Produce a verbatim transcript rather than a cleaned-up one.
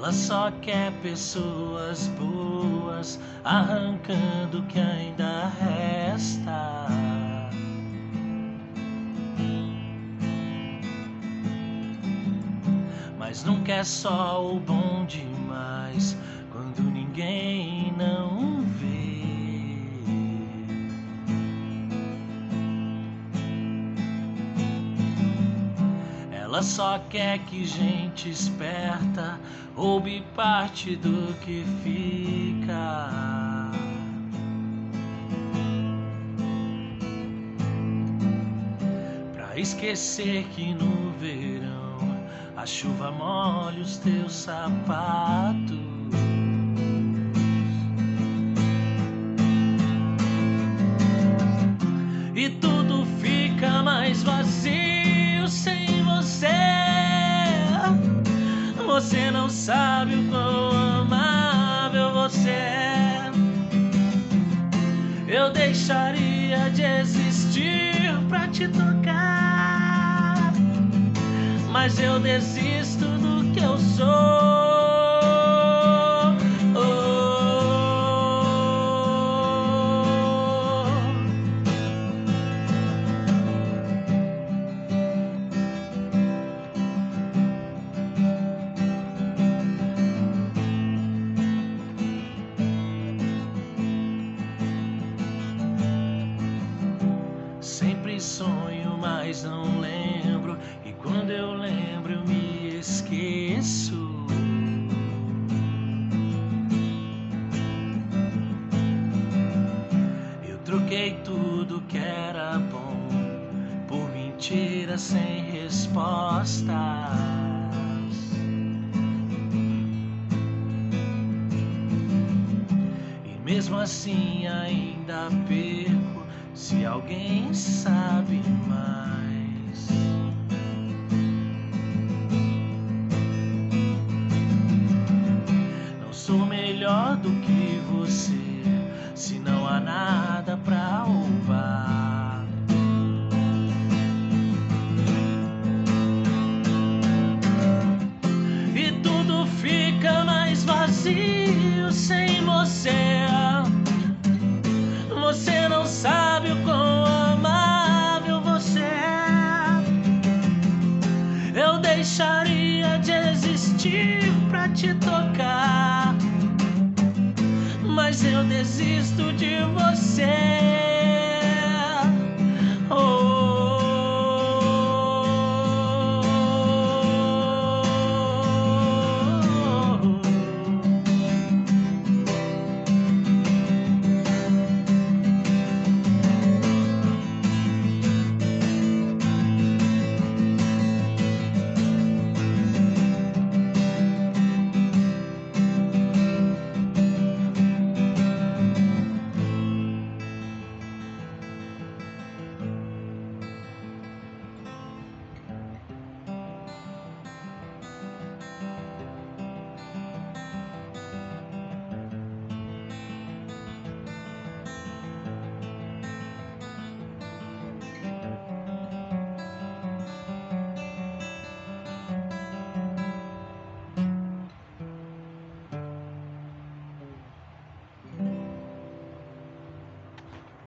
Ela só quer pessoas boas, arrancando o que ainda resta. Mas não quer só o bom demais, quando ninguém não vê. Ela só quer que gente esperta roube parte do que fica. Pra esquecer que no verão a chuva molha os teus sapatos. E tudo fica mais vazio sem você. Você não sabe o quão amável você é. Eu deixaria de existir pra te tocar, mas eu desisto do que eu sou. Sempre sonho, mas não lembro, e quando eu lembro eu me esqueço. Eu troquei tudo que era bom por mentiras sem respostas. E mesmo assim ainda perco se alguém sabe mais. Não sou melhor do que você, se não há nada pra roubar. E tudo fica mais vazio sem você. Você não sabe o quão amável você é. Eu deixaria de existir pra te tocar, mas eu desisto de você.